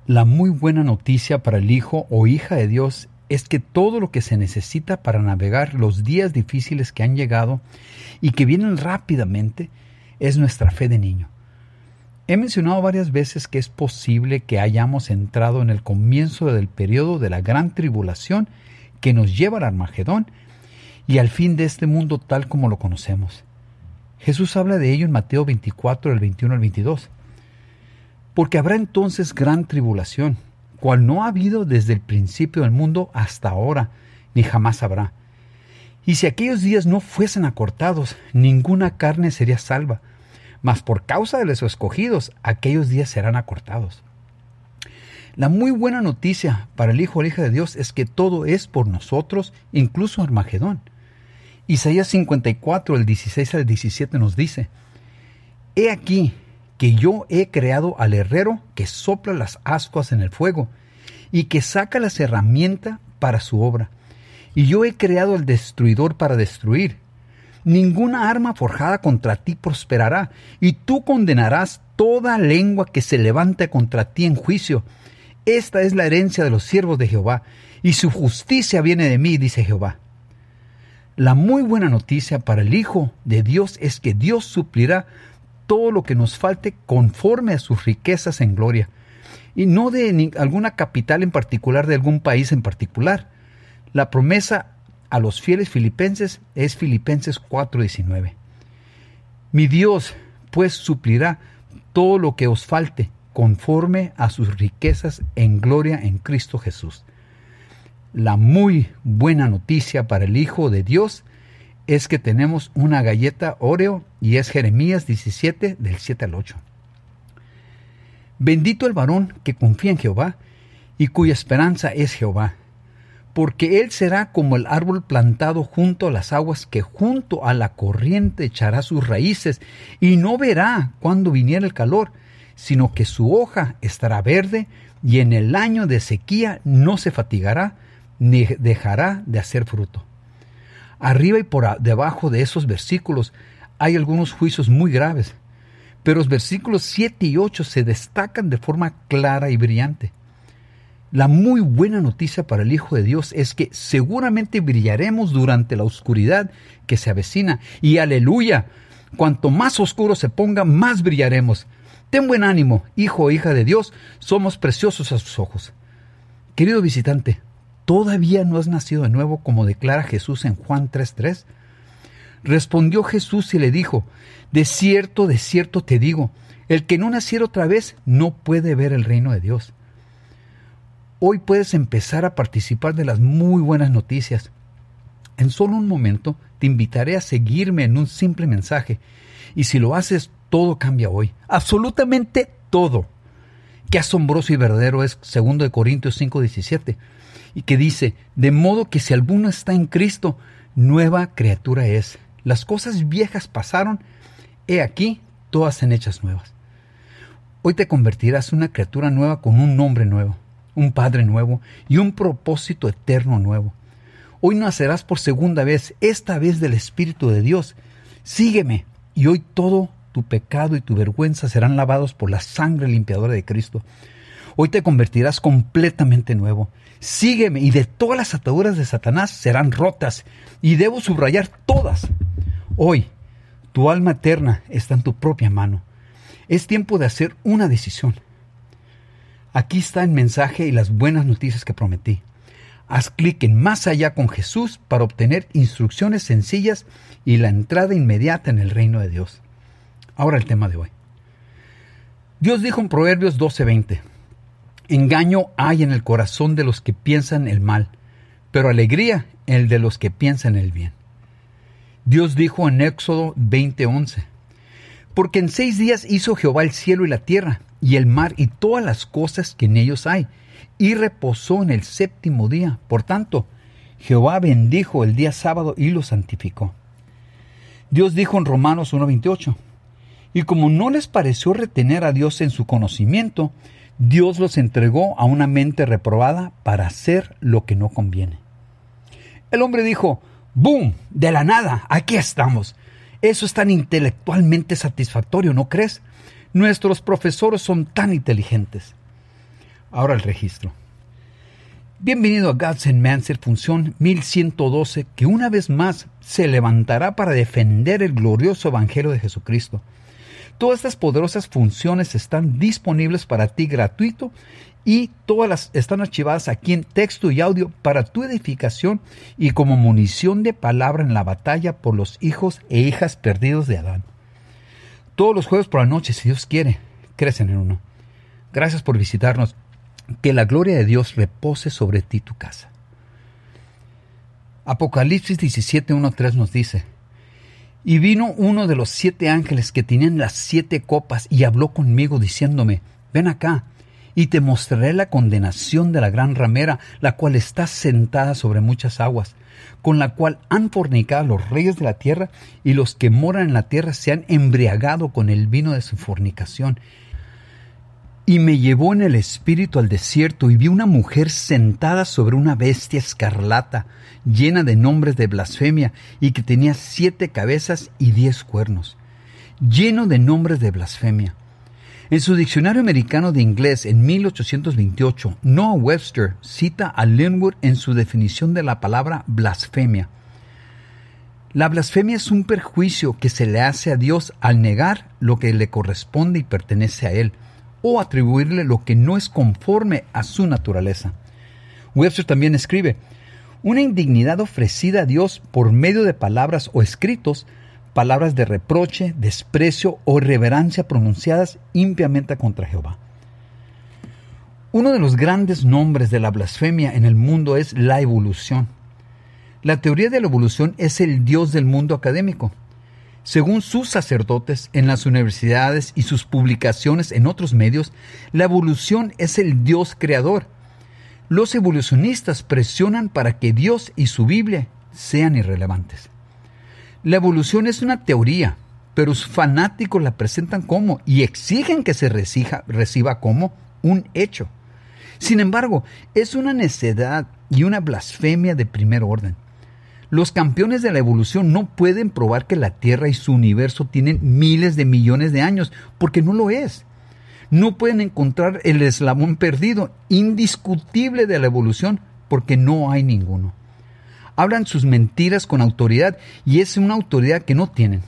La muy buena noticia para el hijo o hija de Dios es que todo lo que se necesita para navegar los días difíciles que han llegado y que vienen rápidamente es nuestra fe de niño. He mencionado varias veces que es posible que hayamos entrado en el comienzo del periodo de la gran tribulación que nos lleva al Armagedón y al fin de este mundo tal como lo conocemos. Jesús habla de ello en Mateo 24, del 21 al 22. Porque habrá entonces gran tribulación, cual no ha habido desde el principio del mundo hasta ahora, ni jamás habrá. Y si aquellos días no fuesen acortados, ninguna carne sería salva, mas por causa de los escogidos, aquellos días serán acortados. La muy buena noticia para el hijo o la hija de Dios es que todo es por nosotros, incluso Armagedón. Isaías 54, el 16 al 17 nos dice: He aquí que yo he creado al herrero que sopla las ascuas en el fuego y que saca las herramientas para su obra. Y yo he creado al destruidor para destruir. Ninguna arma forjada contra ti prosperará, y tú condenarás toda lengua que se levante contra ti en juicio. Esta es la herencia de los siervos de Jehová, y su justicia viene de mí, dice Jehová. La muy buena noticia para el Hijo de Dios es que Dios suplirá todo lo que nos falte conforme a sus riquezas en gloria, y no de alguna capital en particular, de algún país en particular. La promesa a los fieles filipenses es Filipenses 4:19. Mi Dios, pues, suplirá todo lo que os falte conforme a sus riquezas en gloria en Cristo Jesús. La muy buena noticia para el Hijo de Dios es que tenemos una galleta Oreo y es Jeremías 17, del 7 al 8. Bendito el varón que confía en Jehová y cuya esperanza es Jehová, porque él será como el árbol plantado junto a las aguas, que junto a la corriente echará sus raíces y no verá cuando viniera el calor, sino que su hoja estará verde y en el año de sequía no se fatigará ni dejará de hacer fruto. Arriba y por debajo de esos versículos hay algunos juicios muy graves, pero los versículos 7 y 8 se destacan de forma clara y brillante. La muy buena noticia para el Hijo de Dios es que seguramente brillaremos durante la oscuridad que se avecina. Y aleluya, cuanto más oscuro se ponga, más brillaremos. Ten buen ánimo, hijo o hija de Dios, somos preciosos a sus ojos. Querido visitante, ¿todavía no has nacido de nuevo, como declara Jesús en Juan 3:3? Respondió Jesús y le dijo: de cierto te digo, el que no naciera otra vez no puede ver el reino de Dios. Hoy puedes empezar a participar de las muy buenas noticias. En solo un momento te invitaré a seguirme en un simple mensaje. Y si lo haces, todo cambia hoy. Absolutamente todo. Qué asombroso y verdadero es 2 Corintios 5:17. Y que dice: de modo que si alguno está en Cristo, nueva criatura es. Las cosas viejas pasaron, he aquí, todas son hechas nuevas. Hoy te convertirás en una criatura nueva con un nombre nuevo, un Padre nuevo y un propósito eterno nuevo. Hoy nacerás por segunda vez, esta vez del Espíritu de Dios. Sígueme, y hoy todo tu pecado y tu vergüenza serán lavados por la sangre limpiadora de Cristo. Hoy te convertirás completamente nuevo. Sígueme, y de todas las ataduras de Satanás serán rotas, y debo subrayar todas. Hoy, tu alma eterna está en tu propia mano. Es tiempo de hacer una decisión. Aquí está el mensaje y las buenas noticias que prometí. Haz clic en Más Allá con Jesús para obtener instrucciones sencillas y la entrada inmediata en el reino de Dios. Ahora el tema de hoy. Dios dijo en Proverbios 12:20: engaño hay en el corazón de los que piensan el mal, pero alegría en el de los que piensan el bien. Dios dijo en Éxodo 20:11: porque en 6 días hizo Jehová el cielo y la tierra, y el mar y todas las cosas que en ellos hay, y reposó en el 7º día. Por tanto, Jehová bendijo el día sábado y lo santificó. Dios dijo en Romanos 1:28: y como no les pareció retener a Dios en su conocimiento, Dios los entregó a una mente reprobada para hacer lo que no conviene. El hombre dijo: ¡boom! De la nada, aquí estamos. Eso es tan intelectualmente satisfactorio, ¿no crees? Nuestros profesores son tan inteligentes. Ahora el registro. Bienvenido a Gods and Manser, función 1112, que una vez más se levantará para defender el glorioso Evangelio de Jesucristo. Todas estas poderosas funciones están disponibles para ti gratuito y todas están archivadas aquí en texto y audio para tu edificación y como munición de palabra en la batalla por los hijos e hijas perdidos de Adán. Todos los jueves por la noche, si Dios quiere, crecen en uno. Gracias por visitarnos. Que la gloria de Dios repose sobre ti y tu casa. Apocalipsis 17:1-3 nos dice: Y vino uno de los 7 ángeles que tenían las 7 copas y habló conmigo diciéndome: Ven acá, y te mostraré la condenación de la gran ramera, la cual está sentada sobre muchas aguas, con la cual han fornicado los reyes de la tierra, y los que moran en la tierra se han embriagado con el vino de su fornicación. Y me llevó en el espíritu al desierto, y vi una mujer sentada sobre una bestia escarlata, llena de nombres de blasfemia, y que tenía 7 cabezas y 10 cuernos, lleno de nombres de blasfemia. En su diccionario americano de inglés, en 1828, Noah Webster cita a Linwood en su definición de la palabra blasfemia. La blasfemia es un perjuicio que se le hace a Dios al negar lo que le corresponde y pertenece a Él, o atribuirle lo que no es conforme a su naturaleza. Webster también escribe: una indignidad ofrecida a Dios por medio de palabras o escritos, palabras de reproche, desprecio o irreverencia pronunciadas impiamente contra Jehová. Uno de los grandes nombres de la blasfemia en el mundo es la evolución. La teoría de la evolución es el Dios del mundo académico. Según sus sacerdotes en las universidades y sus publicaciones en otros medios, la evolución es el Dios creador. Los evolucionistas presionan para que Dios y su Biblia sean irrelevantes. La evolución es una teoría, pero sus fanáticos la presentan como y exigen que se reciba como un hecho. Sin embargo, es una necedad y una blasfemia de primer orden. Los campeones de la evolución no pueden probar que la Tierra y su universo tienen miles de millones de años, porque no lo es. No pueden encontrar el eslabón perdido, indiscutible de la evolución, porque no hay ninguno. Hablan sus mentiras con autoridad, y es una autoridad que no tienen.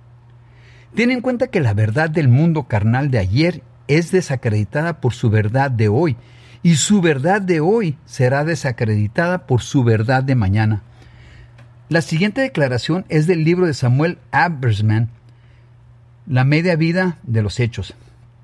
Ten en cuenta que la verdad del mundo carnal de ayer es desacreditada por su verdad de hoy, y su verdad de hoy será desacreditada por su verdad de mañana. La siguiente declaración es del libro de Samuel Abersman, La media vida de los hechos.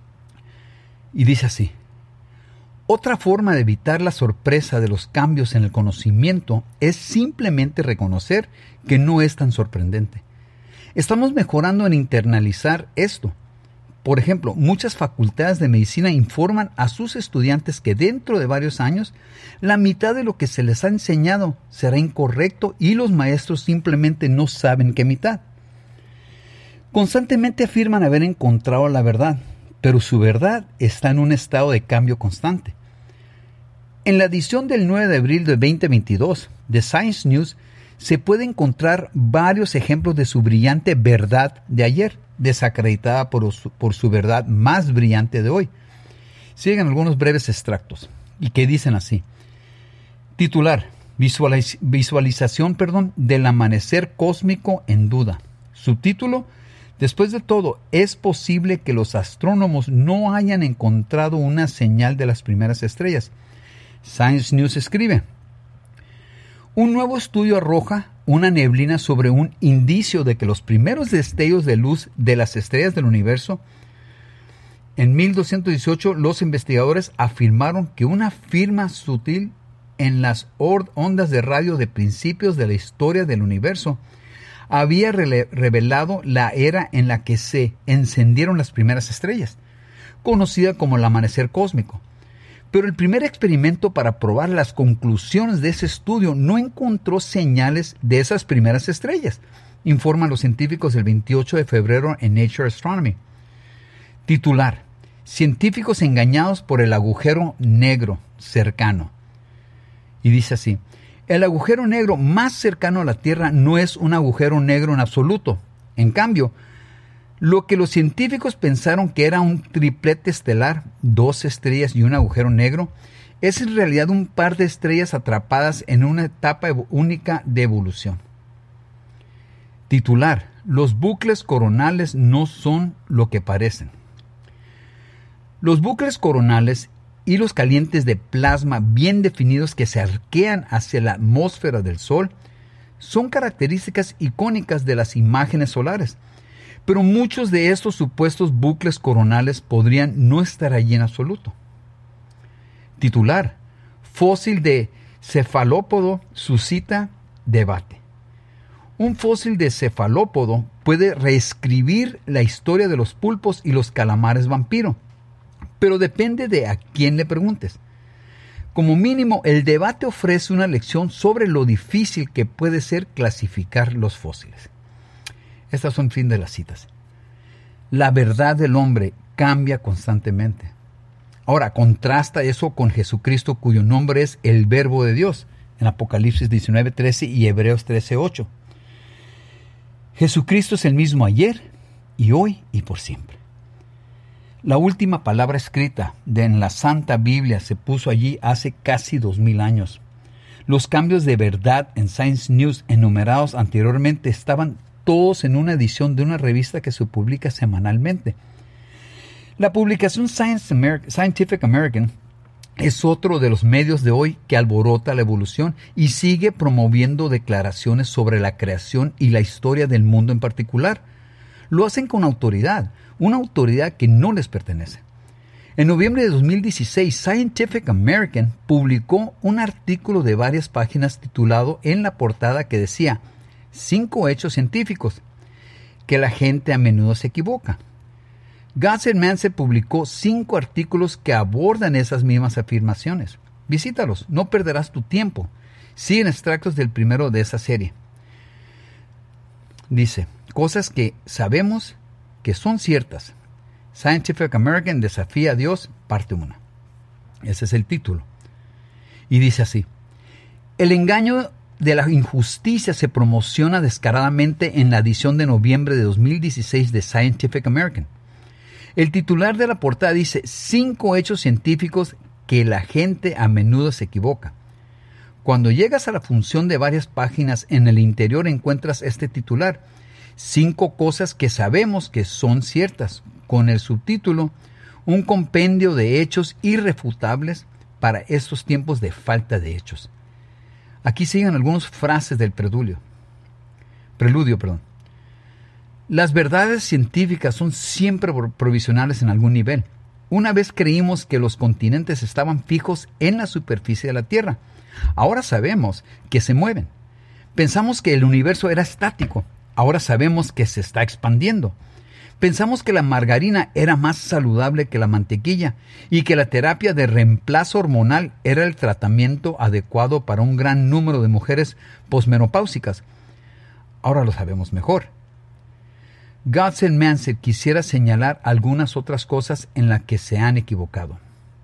Y dice así: otra forma de evitar la sorpresa de los cambios en el conocimiento es simplemente reconocer que no es tan sorprendente. Estamos mejorando en internalizar esto. Por ejemplo, muchas facultades de medicina informan a sus estudiantes que dentro de varios años, la mitad de lo que se les ha enseñado será incorrecto y los maestros simplemente no saben qué mitad. Constantemente afirman haber encontrado la verdad, pero su verdad está en un estado de cambio constante. En la edición del 9 de abril de 2022 de Science News se puede encontrar varios ejemplos de su brillante verdad de ayer, desacreditada por su verdad más brillante de hoy. Siguen algunos breves extractos y que dicen así: titular: visualización del amanecer cósmico en duda. Subtítulo: después de todo, es posible que los astrónomos no hayan encontrado una señal de las primeras estrellas. Science News escribe: un nuevo estudio arroja una neblina sobre un indicio de que los primeros destellos de luz de las estrellas del universo. En 1218, los investigadores afirmaron que una firma sutil en las ondas de radio de principios de la historia del universo había revelado la era en la que se encendieron las primeras estrellas, conocida como el amanecer cósmico. Pero el primer experimento para probar las conclusiones de ese estudio no encontró señales de esas primeras estrellas, informan los científicos el 28 de febrero en Nature Astronomy. Titular: científicos engañados por el agujero negro cercano. Y dice así: el agujero negro más cercano a la Tierra no es un agujero negro en absoluto. En cambio, Lo que los científicos pensaron que era un triplete estelar, 2 estrellas y un agujero negro, es en realidad un par de estrellas atrapadas en una etapa única de evolución. Titular: los bucles coronales no son lo que parecen. Los bucles coronales y los calientes de plasma bien definidos que se arquean hacia la atmósfera del Sol son características icónicas de las imágenes solares, pero muchos de estos supuestos bucles coronales podrían no estar allí en absoluto. Titular: fósil de cefalópodo suscita debate. Un fósil de cefalópodo puede reescribir la historia de los pulpos y los calamares vampiro, pero depende de a quién le preguntes. Como mínimo, el debate ofrece una lección sobre lo difícil que puede ser clasificar los fósiles. Estas son fin de las citas. La verdad del hombre cambia constantemente. Ahora, contrasta eso con Jesucristo, cuyo nombre es el Verbo de Dios, en Apocalipsis 19:13 y Hebreos 13:8. Jesucristo es el mismo ayer y hoy y por siempre. La última palabra escrita en la Santa Biblia se puso allí hace casi 2000 años. Los cambios de verdad en Science News enumerados anteriormente estaban todos en una edición de una revista que se publica semanalmente. La publicación Scientific American es otro de los medios de hoy que alborota la evolución y sigue promoviendo declaraciones sobre la creación y la historia del mundo en particular. Lo hacen con autoridad, una autoridad que no les pertenece. En noviembre de 2016, Scientific American publicó un artículo de varias páginas titulado en la portada que decía 5 hechos científicos que la gente a menudo se equivoca. Guns N' Roses publicó 5 artículos que abordan esas mismas afirmaciones. Visítalos, no perderás tu tiempo. Siguen extractos del primero de esa serie. Dice, cosas que sabemos que son ciertas. Scientific American desafía a Dios, parte 1. Ese es el título. Y dice así: el engaño de la injusticia se promociona descaradamente en la edición de noviembre de 2016 de Scientific American. El titular de la portada dice 5 hechos científicos que la gente a menudo se equivoca. Cuando llegas a la función de varias páginas en el interior encuentras este titular: 5 cosas que sabemos que son ciertas, con el subtítulo un compendio de hechos irrefutables para estos tiempos de falta de hechos. Aquí siguen algunas frases del preludio. Las verdades científicas son siempre provisionales en algún nivel. Una vez creímos que los continentes estaban fijos en la superficie de la Tierra. Ahora sabemos que se mueven. Pensamos que el universo era estático. Ahora sabemos que se está expandiendo. Pensamos que la margarina era más saludable que la mantequilla y que la terapia de reemplazo hormonal era el tratamiento adecuado para un gran número de mujeres posmenopáusicas. Ahora lo sabemos mejor. Gunther Manser quisiera señalar algunas otras cosas en las que se han equivocado.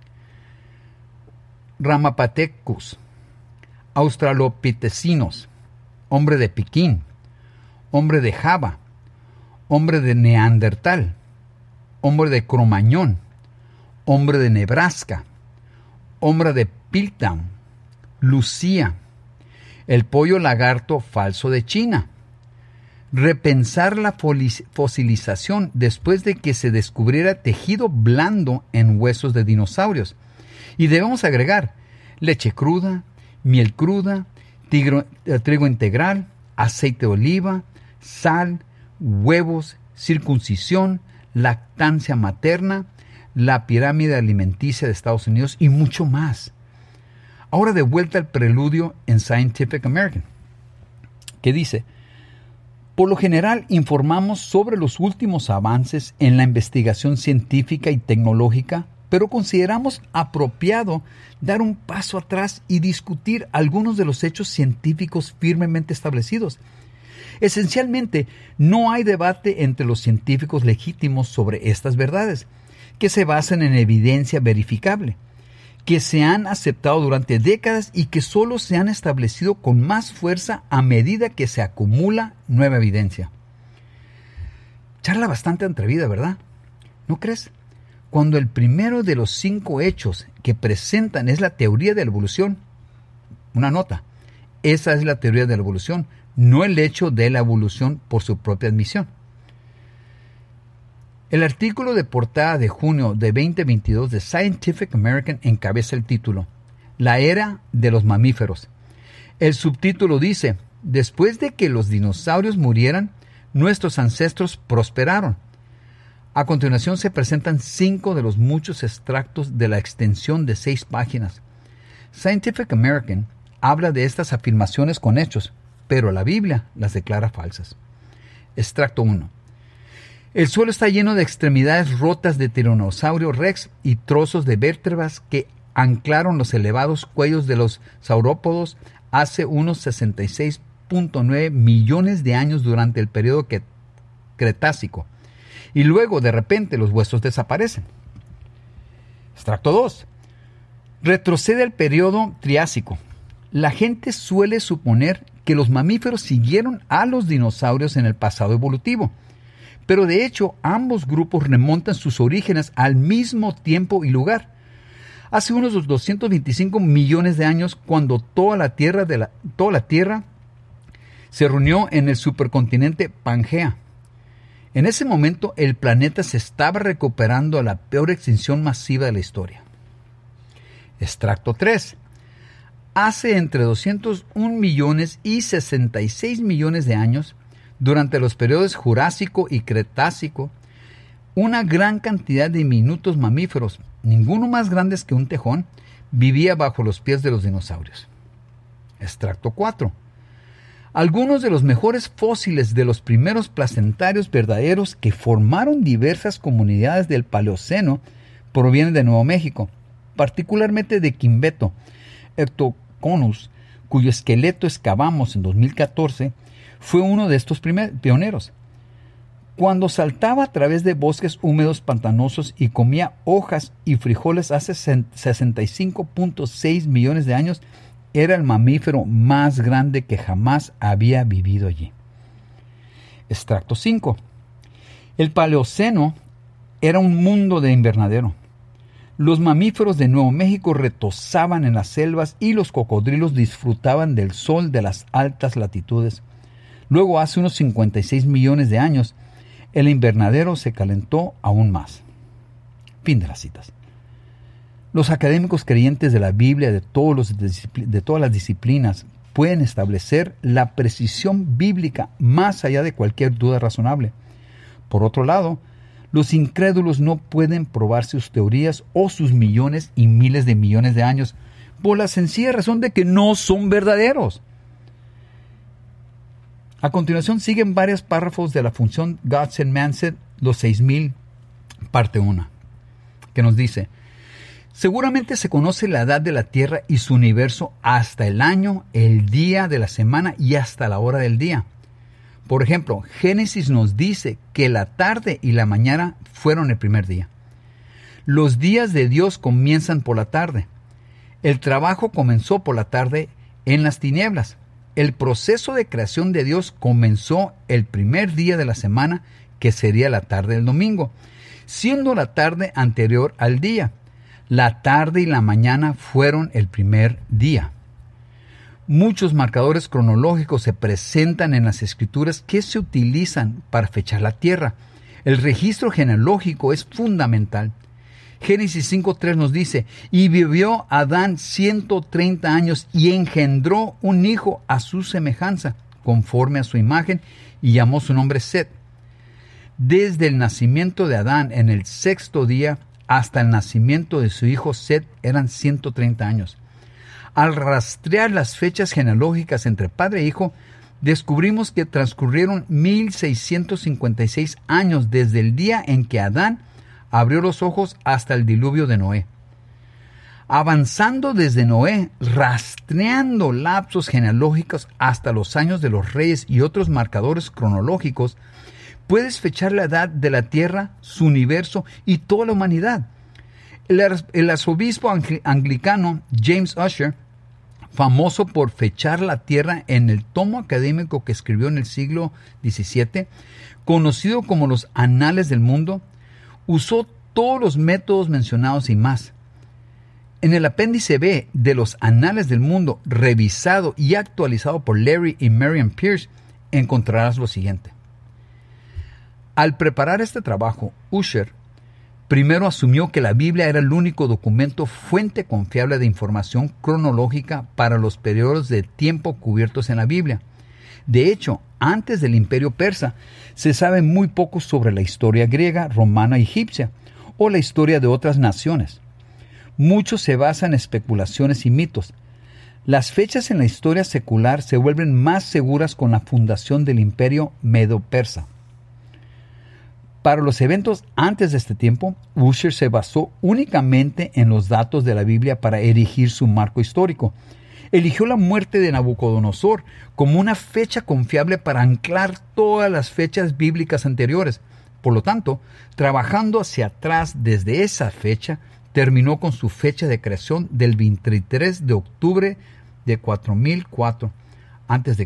Ramapithecus, australopithecinos, hombre de Pekín, hombre de Java, hombre de Neandertal, hombre de Cromañón, hombre de Nebraska, hombre de Piltdown, Lucía, el pollo lagarto falso de China. Repensar la fosilización después de que se descubriera tejido blando en huesos de dinosaurios. Y debemos agregar leche cruda, miel cruda, trigo integral, aceite de oliva, sal, huevos, circuncisión, lactancia materna, la pirámide alimenticia de Estados Unidos y mucho más. Ahora de vuelta al preludio en Scientific American, que dice: por lo general informamos sobre los últimos avances en la investigación científica y tecnológica, pero consideramos apropiado dar un paso atrás y discutir algunos de los hechos científicos firmemente establecidos. Esencialmente, no hay debate entre los científicos legítimos sobre estas verdades, que se basan en evidencia verificable, que se han aceptado durante décadas y que solo se han establecido con más fuerza a medida que se acumula nueva evidencia. Charla bastante atrevida, ¿verdad? ¿No crees? Cuando el primero de los 5 hechos que presentan es la teoría de la evolución, una nota, esa es la teoría de la evolución, no el hecho de la evolución por su propia admisión. El artículo de portada de junio de 2022 de Scientific American encabeza el título, La era de los mamíferos. El subtítulo dice, después de que los dinosaurios murieran, nuestros ancestros prosperaron. A continuación se presentan 5 de los muchos extractos de la extensión de 6 páginas. Scientific American habla de estas afirmaciones con hechos, pero la Biblia las declara falsas. Extracto 1. El suelo está lleno de extremidades rotas de Tiranosaurio Rex y trozos de vértebras que anclaron los elevados cuellos de los saurópodos hace unos 66.9 millones de años durante el periodo Cretácico. Y luego, de repente, los huesos desaparecen. Extracto 2. Retrocede al periodo Triásico. La gente suele suponer que los mamíferos siguieron a los dinosaurios en el pasado evolutivo. Pero de hecho, ambos grupos remontan sus orígenes al mismo tiempo y lugar. Hace unos 225 millones de años, cuando toda la Tierra se reunió en el supercontinente Pangea. En ese momento, el planeta se estaba recuperando de la peor extinción masiva de la historia. Extracto 3. Hace entre 201 millones y 66 millones de años, durante los periodos Jurásico y Cretácico, una gran cantidad de diminutos mamíferos, ninguno más grandes que un tejón, vivía bajo los pies de los dinosaurios. Extracto 4. Algunos de los mejores fósiles de los primeros placentarios verdaderos que formaron diversas comunidades del Paleoceno provienen de Nuevo México, particularmente de Quimbeto, Ectoconus, cuyo esqueleto excavamos en 2014, fue uno de estos pioneros. Cuando saltaba a través de bosques húmedos pantanosos y comía hojas y frijoles hace 65.6 millones de años, era el mamífero más grande que jamás había vivido allí. Extracto 5. El Paleoceno era un mundo de invernadero. Los mamíferos de Nuevo México retozaban en las selvas y los cocodrilos disfrutaban del sol de las altas latitudes. Luego, hace unos 56 millones de años, el invernadero se calentó aún más. Fin de las citas. Los académicos creyentes de la Biblia de todas las disciplinas pueden establecer la precisión bíblica más allá de cualquier duda razonable. Por otro lado, los incrédulos no pueden probar sus teorías o sus millones y miles de millones de años por la sencilla razón de que no son verdaderos. A continuación siguen varios párrafos de la función God Said, Man Said, los 6000, parte 1, que nos dice: seguramente se conoce la edad de la Tierra y su universo hasta el año, el día de la semana y hasta la hora del día. Por ejemplo, Génesis nos dice que la tarde y la mañana fueron el primer día. Los días de Dios comienzan por la tarde. El trabajo comenzó por la tarde en las tinieblas. El proceso de creación de Dios comenzó el primer día de la semana, que sería la tarde del domingo, siendo la tarde anterior al día. La tarde y la mañana fueron el primer día. Muchos marcadores cronológicos se presentan en las escrituras que se utilizan para fechar la tierra. El registro genealógico es fundamental. Génesis 5.3 nos dice: y vivió Adán 130 años y engendró un hijo a su semejanza, conforme a su imagen, y llamó su nombre Set. Desde el nacimiento de Adán en el 6º día hasta el nacimiento de su hijo Set eran 130 años. Al rastrear las fechas genealógicas entre padre e hijo, descubrimos que transcurrieron 1656 años desde el día en que Adán abrió los ojos hasta el diluvio de Noé. Avanzando desde Noé, rastreando lapsos genealógicos hasta los años de los reyes y otros marcadores cronológicos, puedes fechar la edad de la tierra, su universo y toda la humanidad. El arzobispo anglicano James Ussher famoso por fechar la Tierra en el tomo académico que escribió en el siglo XVII, conocido como los Anales del Mundo, usó todos los métodos mencionados y más. En el apéndice B de los Anales del Mundo, revisado y actualizado por Larry y Marian Pierce, encontrarás lo siguiente. Al preparar este trabajo, Ussher primero asumió que la Biblia era el único documento fuente confiable de información cronológica para los periodos de tiempo cubiertos en la Biblia. De hecho, antes del Imperio Persa, se sabe muy poco sobre la historia griega, romana y egipcia, o la historia de otras naciones. Mucho se basa en especulaciones y mitos. Las fechas en la historia secular se vuelven más seguras con la fundación del Imperio Medo-Persa. Para los eventos antes de este tiempo, Ussher se basó únicamente en los datos de la Biblia para erigir su marco histórico. Eligió la muerte de Nabucodonosor como una fecha confiable para anclar todas las fechas bíblicas anteriores. Por lo tanto, trabajando hacia atrás desde esa fecha, terminó con su fecha de creación del 23 de octubre de 4004 a.C.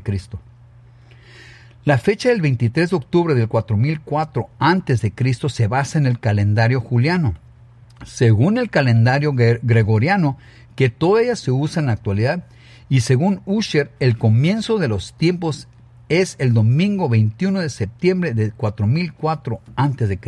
La fecha del 23 de octubre del 4004 a.C. se basa en el calendario juliano. Según el calendario gregoriano, que todavía se usa en la actualidad, y según Ussher, el comienzo de los tiempos es el domingo 21 de septiembre de 4004 a.C.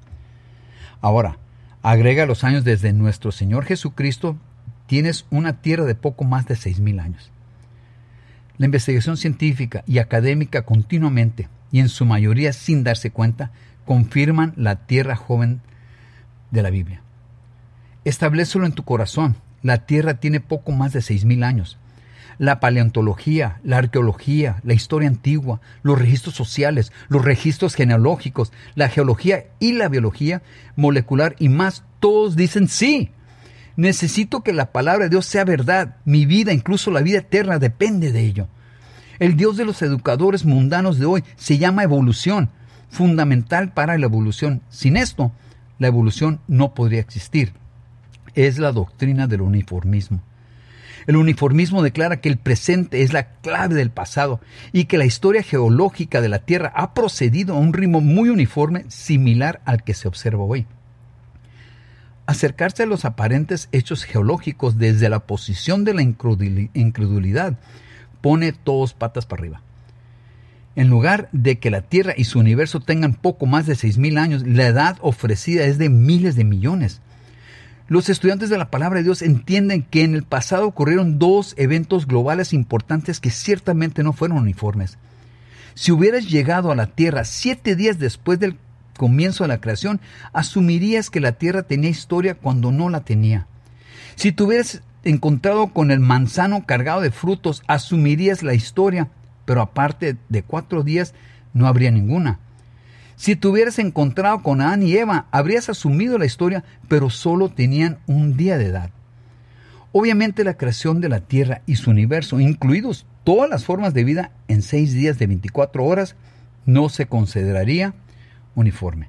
Ahora, agrega los años desde nuestro Señor Jesucristo, tienes una tierra de poco más de 6,000 años. La investigación científica y académica continuamente, y en su mayoría sin darse cuenta, confirman la tierra joven de la Biblia. Establécelo en tu corazón. La tierra tiene poco más de 6,000 años. La paleontología, la arqueología, la historia antigua, los registros sociales, los registros genealógicos, la geología y la biología molecular y más, todos dicen sí. Necesito que la palabra de Dios sea verdad. Mi vida, incluso la vida eterna, depende de ello. El Dios de los educadores mundanos de hoy se llama evolución, fundamental para la evolución. Sin esto, la evolución no podría existir. Es la doctrina del uniformismo. El uniformismo declara que el presente es la clave del pasado y que la historia geológica de la Tierra ha procedido a un ritmo muy uniforme, similar al que se observa hoy. Acercarse a los aparentes hechos geológicos desde la posición de la incredulidad pone todos patas para arriba. En lugar de que la Tierra y su universo tengan poco más de 6,000 años, la edad ofrecida es de miles de millones. Los estudiantes de la palabra de Dios entienden que en el pasado ocurrieron 2 eventos globales importantes que ciertamente no fueron uniformes. Si hubieras llegado a la Tierra 7 días después del comienzo de la creación, asumirías que la Tierra tenía historia cuando no la tenía. Si te hubieras encontrado con el manzano cargado de frutos, asumirías la historia, pero aparte de 4 días no habría ninguna. Si te hubieras encontrado con Adán y Eva, habrías asumido la historia, pero solo tenían un día de edad. Obviamente la creación de la Tierra y su universo, incluidos todas las formas de vida en 6 días de 24 horas, no se consideraría uniforme.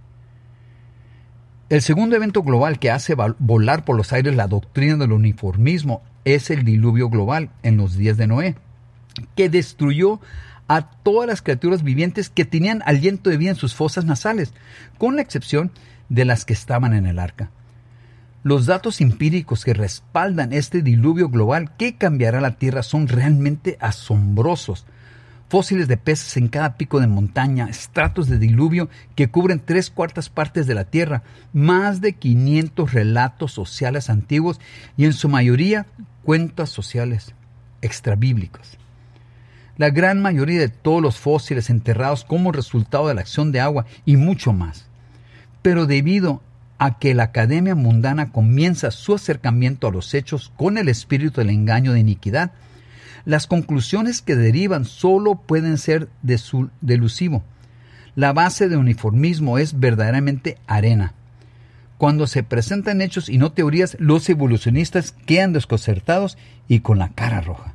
El segundo evento global que hace volar por los aires la doctrina del uniformismo es el diluvio global en los días de Noé, que destruyó a todas las criaturas vivientes que tenían aliento de vida en sus fosas nasales, con la excepción de las que estaban en el arca. Los datos empíricos que respaldan este diluvio global que cambiará la Tierra son realmente asombrosos. Fósiles de peces en cada pico de montaña, estratos de diluvio que cubren 3/4 partes de la Tierra, más de 500 relatos sociales antiguos y en su mayoría cuentas sociales extrabíblicas. La gran mayoría de todos los fósiles enterrados como resultado de la acción de agua y mucho más. Pero debido a que la academia mundana comienza su acercamiento a los hechos con el espíritu del engaño de iniquidad, las conclusiones que derivan solo pueden ser delusivo. La base de uniformismo es verdaderamente arena. Cuando se presentan hechos y no teorías, los evolucionistas quedan desconcertados y con la cara roja.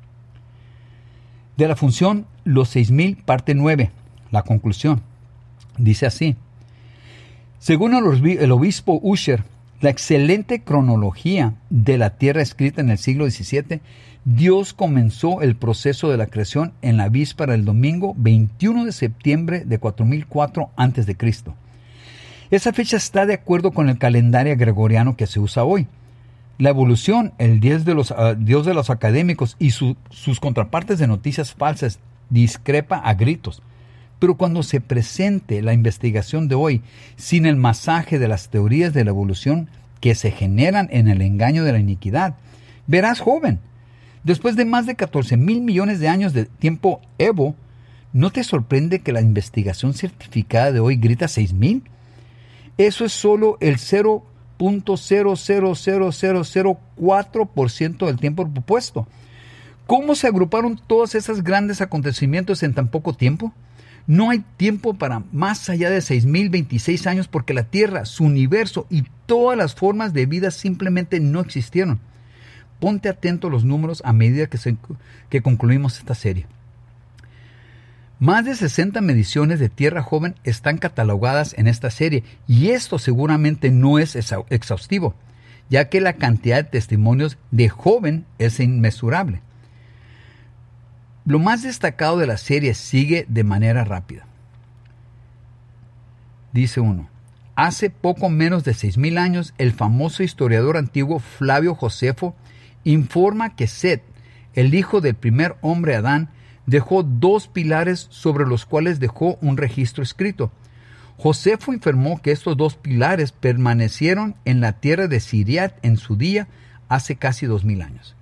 De la función Los 6,000, parte 9, la conclusión. Dice así: según el obispo Ussher, La excelente cronología de la Tierra escrita en el siglo XVII, Dios comenzó el proceso de la creación en la víspera del domingo 21 de septiembre de 4004 a.C. Esa fecha está de acuerdo con el calendario gregoriano que se usa hoy. La evolución, el dios de los académicos y sus contrapartes de noticias falsas discrepa a gritos. Pero cuando se presente la investigación de hoy sin el masaje de las teorías de la evolución que se generan en el engaño de la iniquidad, verás, joven, después de más de 14,000 millones de años de tiempo Evo, ¿no te sorprende que la investigación certificada de hoy grita 6,000? Eso es solo el 0.000004% del tiempo propuesto. ¿Cómo se agruparon todos esos grandes acontecimientos en tan poco tiempo? No hay tiempo para más allá de 6,026 años porque la Tierra, su universo y todas las formas de vida simplemente no existieron. Ponte atento a los números a medida que concluimos esta serie. Más de 60 mediciones de Tierra joven están catalogadas en esta serie y esto seguramente no es exhaustivo, ya que la cantidad de testimonios de joven es inmesurable. Lo más destacado de la serie sigue de manera rápida. Dice uno, hace poco menos de 6,000 años, el famoso historiador antiguo Flavio Josefo informa que Set, el hijo del primer hombre Adán, dejó 2 pilares sobre los cuales dejó un registro escrito. Josefo informó que estos 2 pilares permanecieron en la tierra de Siriat en su día hace casi 2,000 años.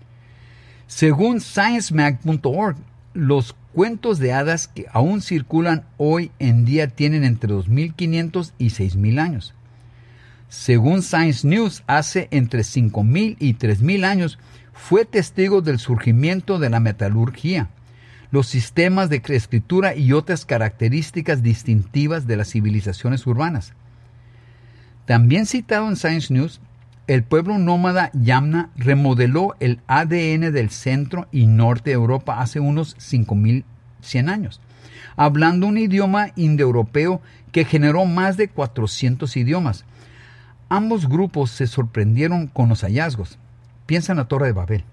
Según sciencemag.org, los cuentos de hadas que aún circulan hoy en día tienen entre 2,500 y 6,000 años. Según Science News, hace entre 5,000 y 3,000 años fue testigo del surgimiento de la metalurgia, los sistemas de escritura y otras características distintivas de las civilizaciones urbanas. También citado en Science News, el pueblo nómada Yamna remodeló el ADN del centro y norte de Europa hace unos 5,100 años, hablando un idioma indoeuropeo que generó más de 400 idiomas. Ambos grupos se sorprendieron con los hallazgos. Piensa en la Torre de Babel.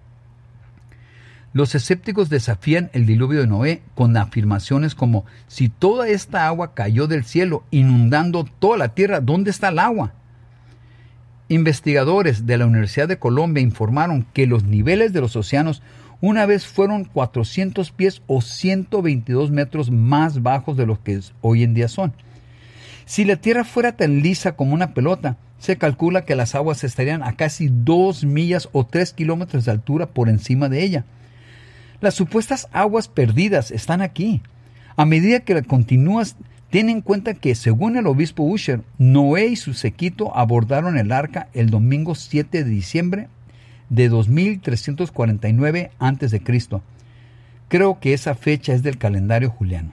Los escépticos desafían el diluvio de Noé con afirmaciones como: si toda esta agua cayó del cielo inundando toda la tierra, ¿dónde está el agua? Investigadores de la Universidad de Colombia informaron que los niveles de los océanos una vez fueron 400 pies o 122 metros más bajos de lo que hoy en día son. Si la tierra fuera tan lisa como una pelota, se calcula que las aguas estarían a casi 2 millas o 3 kilómetros de altura por encima de ella. Las supuestas aguas perdidas están aquí. A medida que continúas, ten en cuenta que, según el obispo Usher, Noé y su séquito abordaron el arca el domingo 7 de diciembre de 2349 a.C. Creo que esa fecha es del calendario juliano.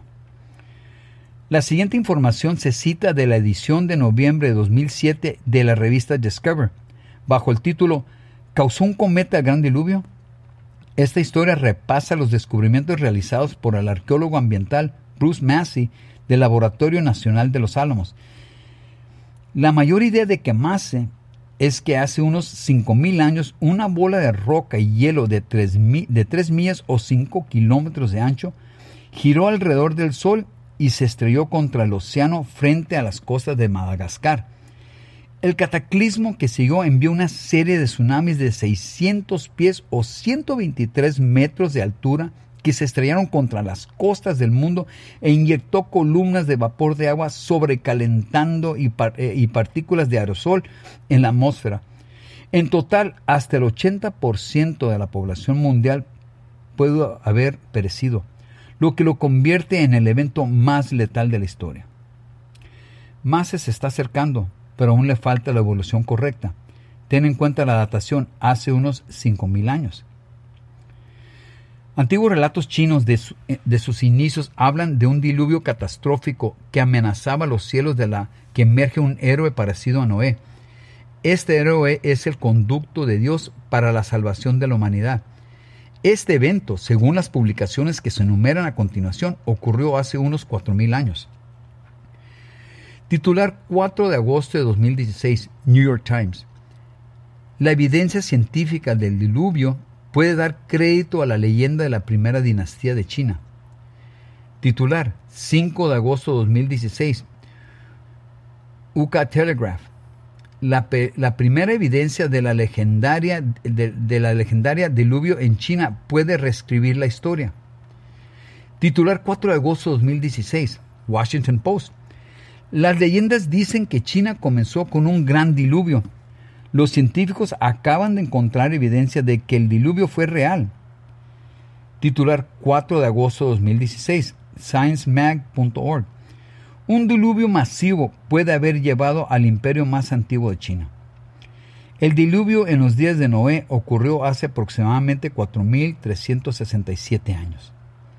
La siguiente información se cita de la edición de noviembre de 2007 de la revista Discover, bajo el título ¿Causó un cometa el gran diluvio? Esta historia repasa los descubrimientos realizados por el arqueólogo ambiental Bruce Massey del Laboratorio Nacional de los Álamos. La mayor idea de que Massey es que hace unos 5,000 años una bola de roca y hielo de 3 millas o 5 kilómetros de ancho giró alrededor del Sol y se estrelló contra el océano frente a las costas de Madagascar. El cataclismo que siguió envió una serie de tsunamis de 600 pies o 123 metros de altura que se estrellaron contra las costas del mundo e inyectó columnas de vapor de agua sobrecalentando y partículas de aerosol en la atmósfera. En total, hasta el 80% de la población mundial pudo haber perecido, lo que lo convierte en el evento más letal de la historia. Massey se está acercando, pero aún le falta la evolución correcta. Ten en cuenta la datación hace unos 5,000 años. Antiguos relatos chinos de sus inicios hablan de un diluvio catastrófico que amenazaba los cielos de la que emerge un héroe parecido a Noé. Este héroe es el conducto de Dios para la salvación de la humanidad. Este evento, según las publicaciones que se enumeran a continuación, ocurrió hace unos 4,000 años. Titular 4 de agosto de 2016, New York Times. La evidencia científica del diluvio puede dar crédito a la leyenda de la primera dinastía de China. Titular 5 de agosto de 2016, UK Telegraph. La primera evidencia de la legendaria diluvio en China puede reescribir la historia. Titular 4 de agosto de 2016, Washington Post. Las leyendas dicen que China comenzó con un gran diluvio. Los científicos acaban de encontrar evidencia de que el diluvio fue real. Titular 4 de agosto de 2016, sciencemag.org. Un diluvio masivo puede haber llevado al imperio más antiguo de China. El diluvio en los días de Noé ocurrió hace aproximadamente 4.367 años.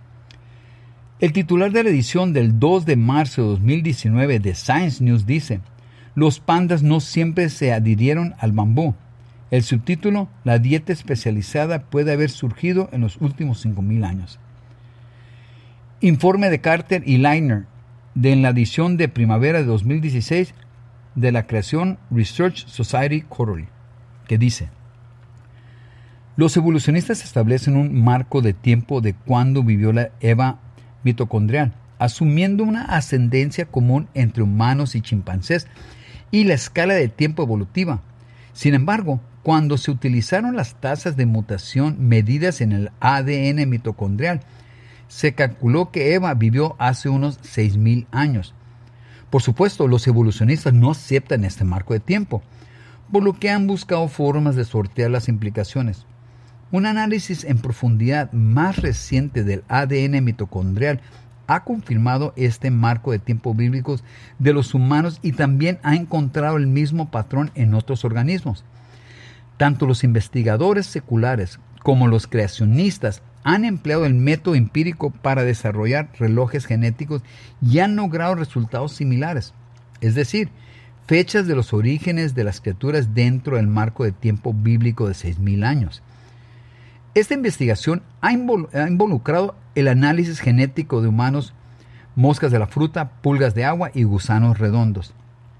El titular de la edición del 2 de marzo de 2019 de Science News dice: los pandas no siempre se adhirieron al bambú. El subtítulo: la dieta especializada puede haber surgido en los últimos 5.000 años. Informe de Carter y Leitner en la edición de primavera de 2016 de la Creation Research Society Quarterly, que dice: los evolucionistas establecen un marco de tiempo de cuándo vivió la Eva mitocondrial, asumiendo una ascendencia común entre humanos y chimpancés y la escala de tiempo evolutiva. Sin embargo, cuando se utilizaron las tasas de mutación medidas en el ADN mitocondrial, se calculó que Eva vivió hace unos 6.000 años. Por supuesto, los evolucionistas no aceptan este marco de tiempo, por lo que han buscado formas de sortear las implicaciones. Un análisis en profundidad más reciente del ADN mitocondrial ha confirmado este marco de tiempo bíblicos de los humanos y también ha encontrado el mismo patrón en otros organismos. Tanto los investigadores seculares como los creacionistas han empleado el método empírico para desarrollar relojes genéticos y han logrado resultados similares, es decir, fechas de los orígenes de las criaturas dentro del marco de tiempo bíblico de 6.000 años. Esta investigación ha involucrado el análisis genético de humanos, moscas de la fruta, pulgas de agua y gusanos redondos.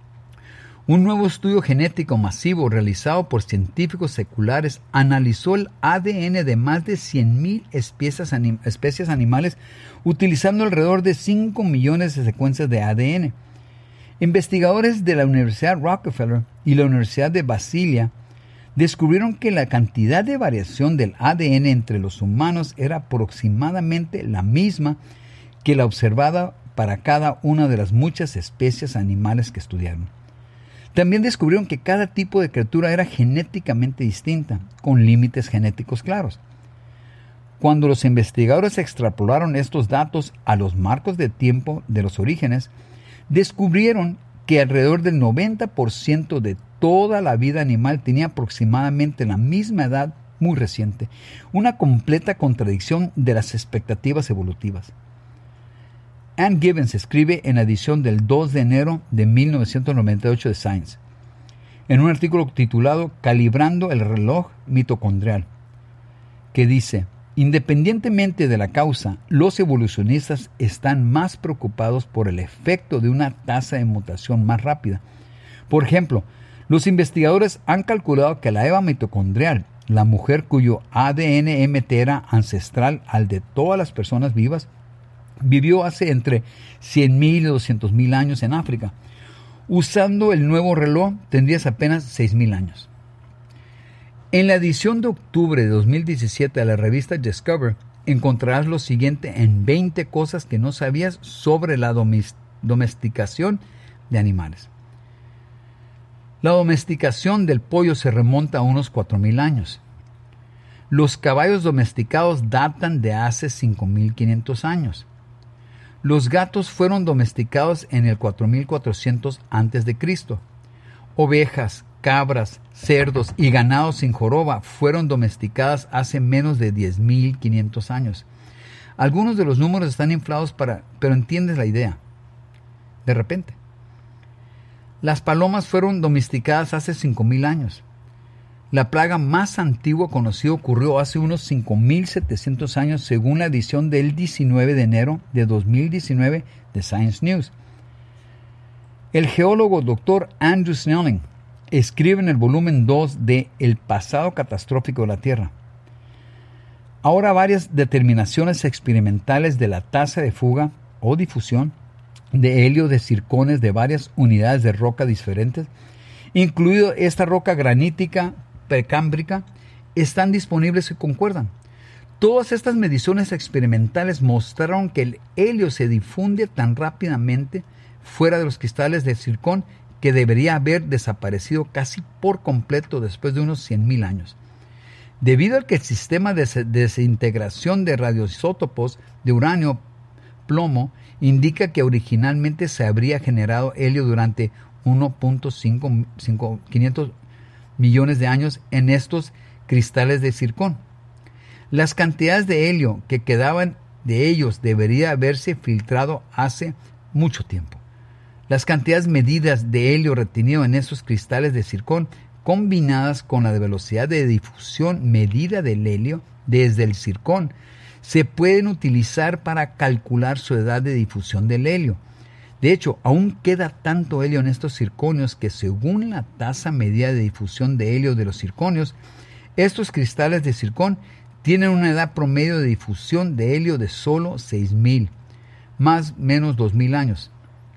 Un nuevo estudio genético masivo realizado por científicos seculares analizó el ADN de más de 100.000 especies animales utilizando alrededor de 5 millones de secuencias de ADN. Investigadores de la Universidad Rockefeller y la Universidad de Basilea descubrieron que la cantidad de variación del ADN entre los humanos era aproximadamente la misma que la observada para cada una de las muchas especies animales que estudiaron. También descubrieron que cada tipo de criatura era genéticamente distinta, con límites genéticos claros. Cuando los investigadores extrapolaron estos datos a los marcos de tiempo de los orígenes, descubrieron que alrededor del 90% de toda la vida animal tenía aproximadamente la misma edad muy reciente, una completa contradicción de las expectativas evolutivas. Ann Gibbons escribe en la edición del 2 de enero de 1998 de Science, en un artículo titulado Calibrando el reloj mitocondrial, que dice: independientemente de la causa, los evolucionistas están más preocupados por el efecto de una tasa de mutación más rápida. Por ejemplo, los investigadores han calculado que la Eva mitocondrial, la mujer cuyo ADN MT era ancestral al de todas las personas vivas, vivió hace entre 100.000 y 200.000 años en África. Usando el nuevo reloj, tendrías apenas 6.000 años. En la edición de octubre de 2017 de la revista Discover, encontrarás lo siguiente en 20 cosas que no sabías sobre la domesticación de animales. La domesticación del pollo se remonta a unos 4.000 años. Los caballos domesticados datan de hace 5.500 años. Los gatos fueron domesticados en el 4.400 a.C. Ovejas, cabras, cerdos y ganados sin joroba fueron domesticadas hace menos de 10.500 años. Algunos de los números están inflados pero entiendes la idea. De repente. Las palomas fueron domesticadas hace 5.000 años. La plaga más antigua conocida ocurrió hace unos 5.700 años según la edición del 19 de enero de 2019 de Science News. El geólogo Dr. Andrew Snelling escribe en el volumen 2 de El pasado catastrófico de la Tierra: ahora varias determinaciones experimentales de la tasa de fuga o difusión de helio de circones de varias unidades de roca diferentes, incluido esta roca granítica precámbrica, están disponibles y concuerdan. Todas estas mediciones experimentales mostraron que el helio se difunde tan rápidamente fuera de los cristales de zircón que debería haber desaparecido casi por completo después de unos 100,000 años. Debido a que el sistema de desintegración de radioisótopos de uranio, plomo, indica que originalmente se habría generado helio durante 1.500 millones de años en estos cristales de zircón. Las cantidades de helio que quedaban de ellos debería haberse filtrado hace mucho tiempo. Las cantidades medidas de helio retenido en esos cristales de zircón, combinadas con la velocidad de difusión medida del helio desde el zircón, se pueden utilizar para calcular su edad de difusión del helio. De hecho, aún queda tanto helio en estos zirconios que, según la tasa medida de difusión de helio de los zirconios, estos cristales de zircón tienen una edad promedio de difusión de helio de solo 6,000, más o menos 2,000 años.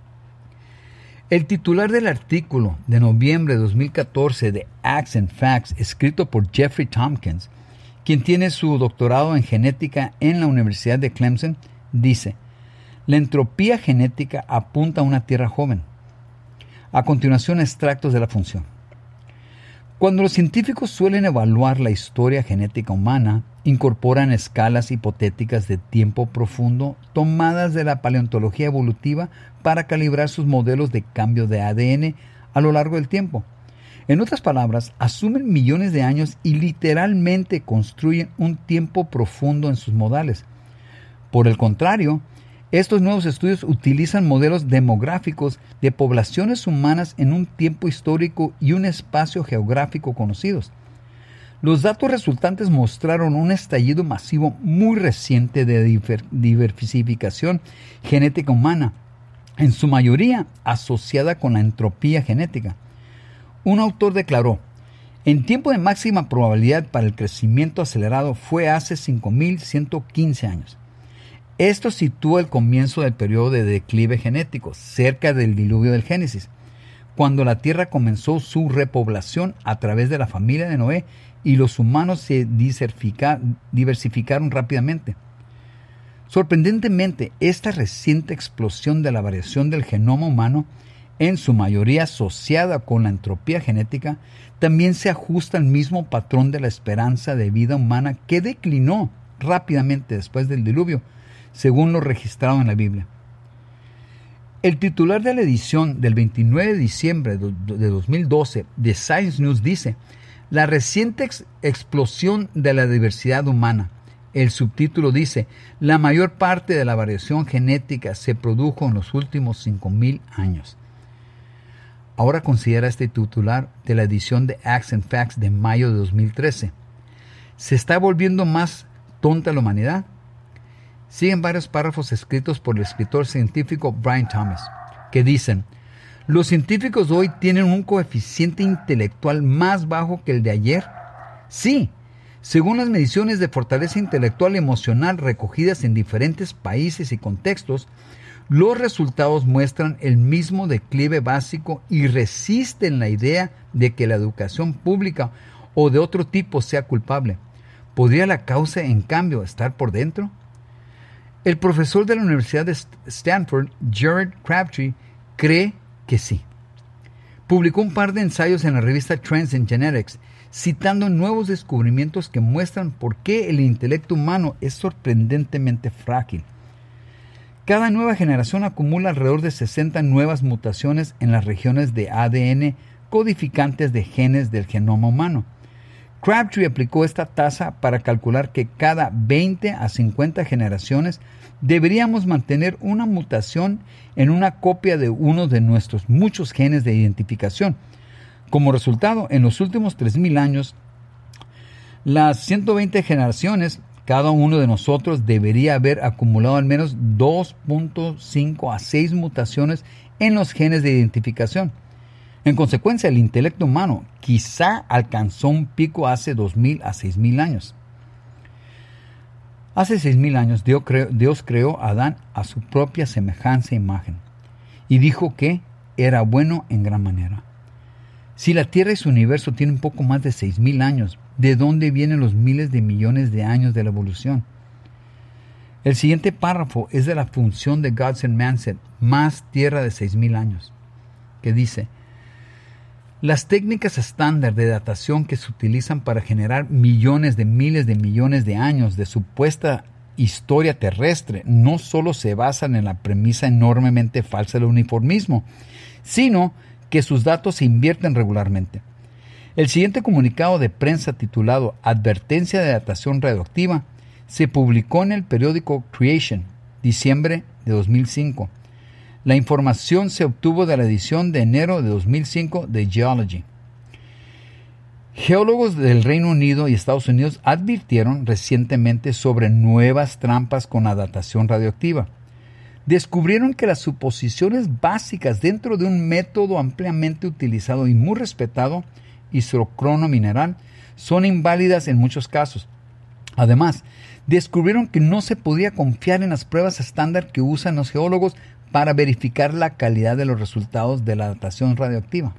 El titular del artículo de noviembre de 2014 de Acts and Facts, escrito por Jeffrey Tompkins, quien tiene su doctorado en genética en la Universidad de Clemson, dice: la entropía genética apunta a una Tierra joven. A continuación, extractos de la función. Cuando los científicos suelen evaluar la historia genética humana, incorporan escalas hipotéticas de tiempo profundo tomadas de la paleontología evolutiva para calibrar sus modelos de cambio de ADN a lo largo del tiempo. En otras palabras, asumen millones de años y literalmente construyen un tiempo profundo en sus modales. Por el contrario, estos nuevos estudios utilizan modelos demográficos de poblaciones humanas en un tiempo histórico y un espacio geográfico conocidos. Los datos resultantes mostraron un estallido masivo muy reciente de diversificación genética humana, en su mayoría asociada con la entropía genética. Un autor declaró: en tiempo de máxima probabilidad para el crecimiento acelerado fue hace 5,115 años. Esto sitúa el comienzo del periodo de declive genético, cerca del diluvio del Génesis, cuando la Tierra comenzó su repoblación a través de la familia de Noé y los humanos se diversificaron rápidamente. Sorprendentemente, esta reciente explosión de la variación del genoma humano, en su mayoría asociada con la entropía genética, también se ajusta al mismo patrón de la esperanza de vida humana que declinó rápidamente después del diluvio, según lo registrado en la Biblia. El titular de la edición del 29 de diciembre de 2012 de Science News dice: la reciente explosión de la diversidad humana. El subtítulo dice: la mayor parte de la variación genética se produjo en los últimos 5,000 años. Ahora considera este titular de la edición de Acts and Facts de mayo de 2013. ¿Se está volviendo más tonta la humanidad? Siguen varios párrafos escritos por el escritor científico Brian Thomas, que dicen: los científicos de hoy tienen un coeficiente intelectual más bajo que el de ayer. Sí, según las mediciones de fortaleza intelectual y emocional recogidas en diferentes países y contextos, los resultados muestran el mismo declive básico y resisten la idea de que la educación pública o de otro tipo sea culpable. ¿Podría la causa, en cambio, estar por dentro? El profesor de la Universidad de Stanford, Jared Crabtree, cree que sí. Publicó un par de ensayos en la revista Trends in Genetics, citando nuevos descubrimientos que muestran por qué el intelecto humano es sorprendentemente frágil. Cada nueva generación acumula alrededor de 60 nuevas mutaciones en las regiones de ADN codificantes de genes del genoma humano. Crabtree aplicó esta tasa para calcular que cada 20 a 50 generaciones deberíamos mantener una mutación en una copia de uno de nuestros muchos genes de identificación. Como resultado, en los últimos 3,000 años, las 120 generaciones Cada uno de nosotros debería haber acumulado al menos 2.5 a 6 mutaciones en los genes de identificación. En consecuencia, el intelecto humano quizá alcanzó un pico hace 2.000 a 6.000 años. Hace 6.000 años Dios creó a Adán a su propia semejanza e imagen y dijo que era bueno en gran manera. Si la Tierra y su universo tienen un poco más de 6.000 años, ¿de dónde vienen los miles de millones de años de la evolución? El siguiente párrafo es de la función de Godson Manset, más Tierra de 6.000 años, que dice: las técnicas estándar de datación que se utilizan para generar millones de miles de millones de años de supuesta historia terrestre no solo se basan en la premisa enormemente falsa del uniformismo, sino que sus datos se invierten regularmente. El siguiente comunicado de prensa titulado Advertencia de datación radioactiva se publicó en el periódico Creation, diciembre de 2005. La información se obtuvo de la edición de enero de 2005 de Geology. Geólogos del Reino Unido y Estados Unidos advirtieron recientemente sobre nuevas trampas con la datación radioactiva. Descubrieron que las suposiciones básicas dentro de un método ampliamente utilizado y muy respetado, isocrono mineral, son inválidas en muchos casos. Además, descubrieron que no se podía confiar en las pruebas estándar que usan los geólogos para verificar la calidad de los resultados de la datación radioactiva.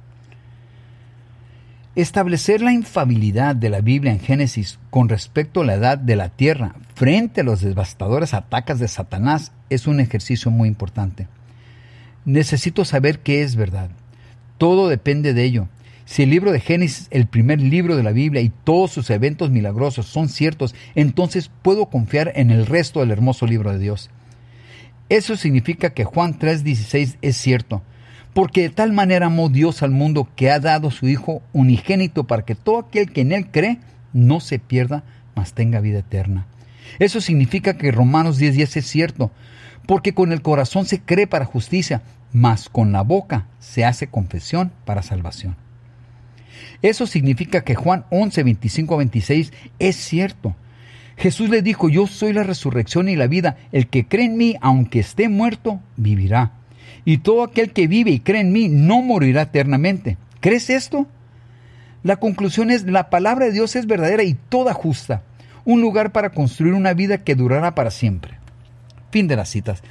Establecer la infalibilidad de la Biblia en Génesis con respecto a la edad de la Tierra frente a los devastadores ataques de Satanás es un ejercicio muy importante. Necesito saber qué es verdad. Todo depende de ello. Si el libro de Génesis, el primer libro de la Biblia, y todos sus eventos milagrosos son ciertos, entonces puedo confiar en el resto del hermoso libro de Dios. Eso significa que Juan 3:16 es cierto, porque de tal manera amó Dios al mundo que ha dado a su Hijo unigénito para que todo aquel que en Él cree no se pierda, mas tenga vida eterna. Eso significa que Romanos 10:10 es cierto, porque con el corazón se cree para justicia, mas con la boca se hace confesión para salvación. Eso significa que Juan 11:25-26 es cierto. Jesús le dijo: yo soy la resurrección y la vida, el que cree en mí, aunque esté muerto, vivirá. Y todo aquel que vive y cree en mí no morirá eternamente. ¿Crees esto? La conclusión es: la palabra de Dios es verdadera y toda justa, un lugar para construir una vida que durará para siempre. Fin de las citas.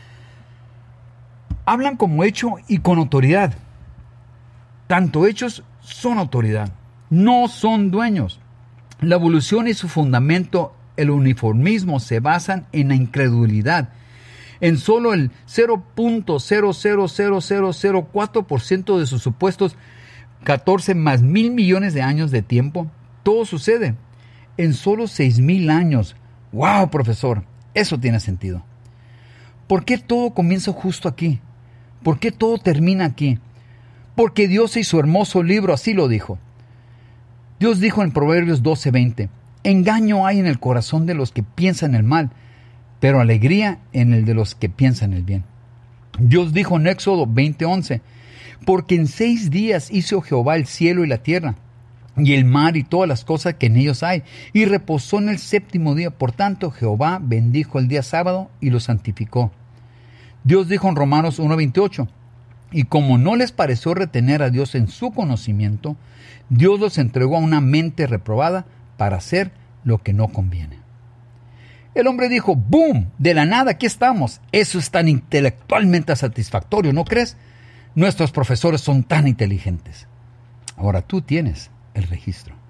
Hablan como hecho y con autoridad. Tanto hechos son autoridad, no son dueños. La evolución y su fundamento, el uniformismo, se basan en la incredulidad. En solo el 0.000004% de sus supuestos 14 más 1,000 millones de años de tiempo, todo sucede en solo 6,000 años. ¡Wow, profesor! Eso tiene sentido. ¿Por qué todo comienza justo aquí? ¿Por qué todo termina aquí? Porque Dios y su hermoso libro así lo dijo. Dios dijo en Proverbios 12:20, engaño hay en el corazón de los que piensan el mal, pero alegría en el de los que piensan el bien. Dios dijo en Éxodo 20:11, porque en 6 días hizo Jehová el cielo y la tierra, y el mar y todas las cosas que en ellos hay, y reposó en el 7º día. Por tanto, Jehová bendijo el día sábado y lo santificó. Dios dijo en Romanos 1:28, y como no les pareció retener a Dios en su conocimiento, Dios los entregó a una mente reprobada para hacer lo que no conviene. El hombre dijo, ¡boom! De la nada, aquí estamos. Eso es tan intelectualmente satisfactorio, ¿no crees? Nuestros profesores son tan inteligentes. Ahora tú tienes el registro.